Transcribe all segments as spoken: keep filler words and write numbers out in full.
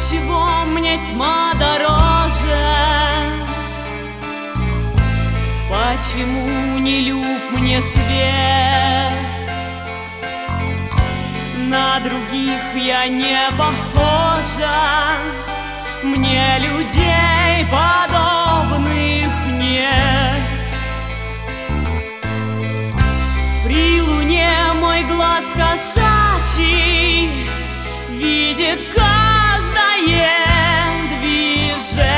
Отчего мне тьма дороже? Почему не люб мне свет? На других я не похожа, мне людей подобных нет. При луне мой глаз кошачий видит каждое движение.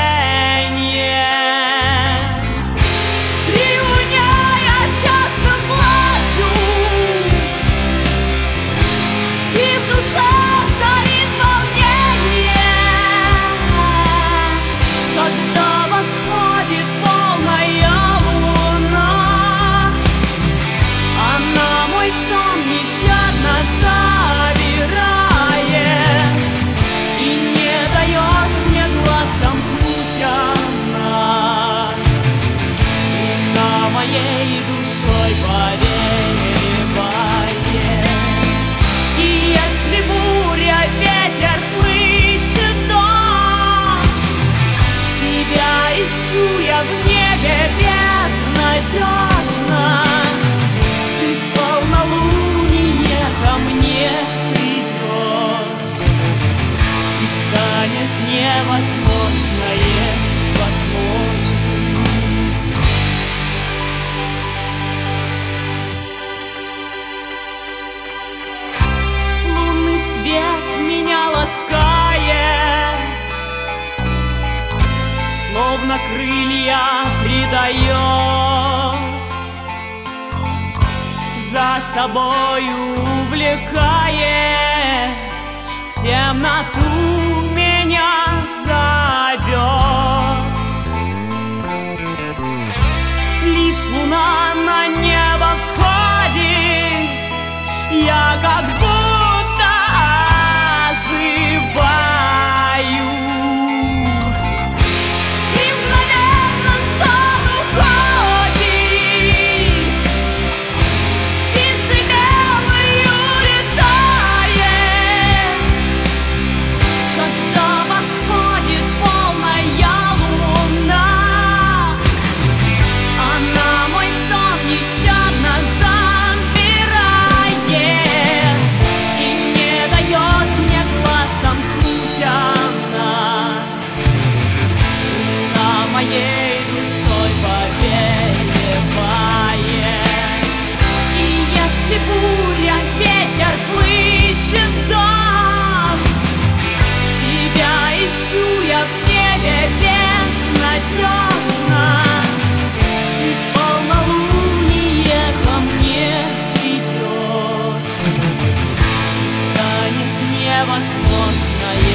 При луне я часто плачу, и в душе царит волнение, когда восходит полная луна. Она мой сон нещадно забирает и не дает мне глаз сомкнуть она. Луна моей душой повелевает. И если буря, ветер, хлыщет дождь, тебя ищу я в небе безнадежно. Ты в полнолуние ко мне придешь, и станет невозможное возможным. Лунный свет меня ласкает, словно крылья придает, за собою увлекает, в темноту меня зовет. Лишь луна на небо всходит, я как будто оживаю. И мгновенно сон уходит, птицы белые улетает, когда восходит полная луна. Она мой сон нещадно забирает и не дает мне глаз сомкнуть она. Луна моей душой повелевает. И если буря, ветер, хлыщет дождь, тебя ищу я в небе безнадежно. Ты в полнолуние ко мне придешь, и станет невозможное